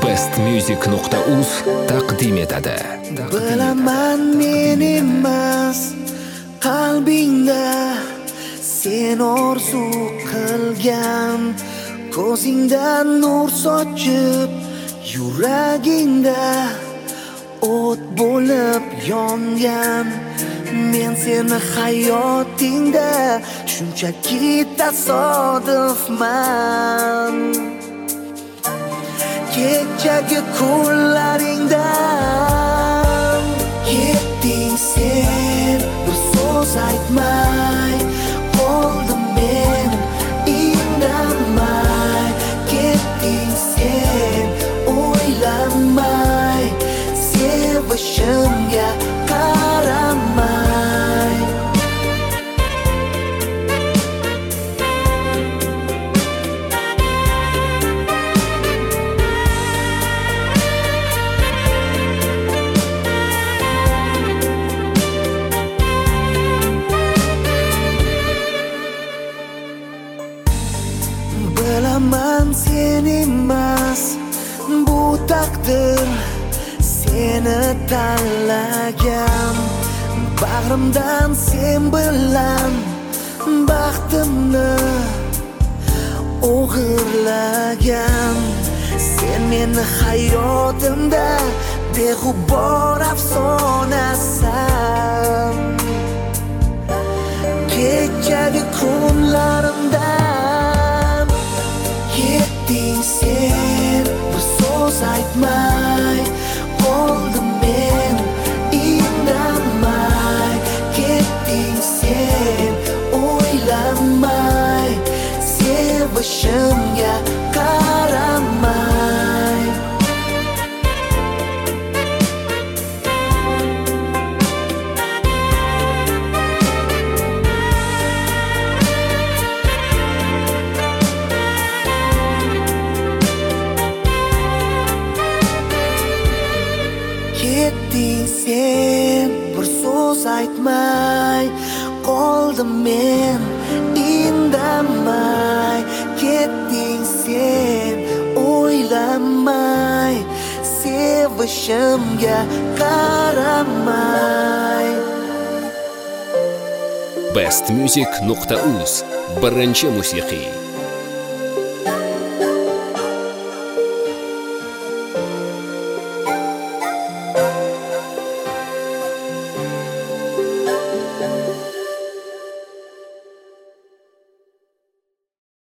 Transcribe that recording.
bestmusic.uz taqdim etadi. Bilaman men emas qalbingda sen orzu qilgan, ko'zingdan nur sochib yuragingda o't bo'lib yongan. Men seni hayotingda shunchaki tasodifman. Kechagi kunlaringdan ketding sen, bir so'z aytmay qoldim men indamay. Ketding sen o'ylamay, sevishimga qaramay. Bilaman sen emas bu taqdir seni tanlagan. Bag'rimdan sen bilan baxtimni o'g'irlagan. Sen meni hayotimda beg'ubor afsonasan. Kechagi kunlarimdan ketding sen, bir so'z aytmay qoldim men indamay. Ketding sen o'ylamay, sevishimga qaramay. Ketding sen, bir so'z aytmay qoldim men indamay. Ketding sen o'ylamay, sevishimga qaramay. bestmusic.uz birinchi musiqiy